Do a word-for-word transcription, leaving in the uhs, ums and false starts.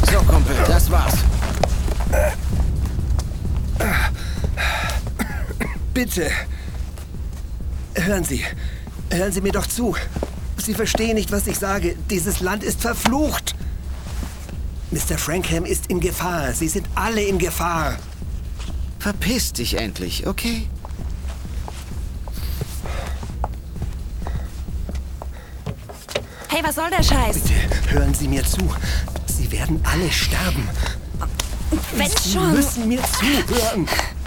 So, Kumpel, das war's. Bitte. Hören Sie. Hören Sie mir doch zu. Sie verstehen nicht, was ich sage. Dieses Land ist verflucht. Mister Frankham ist in Gefahr. Sie sind alle in Gefahr. Verpiss dich endlich, okay? Hey, was soll der Scheiß? Bitte, hören Sie mir zu. Sie werden alle sterben. Wenn Sie schon. müssen mir zuhören.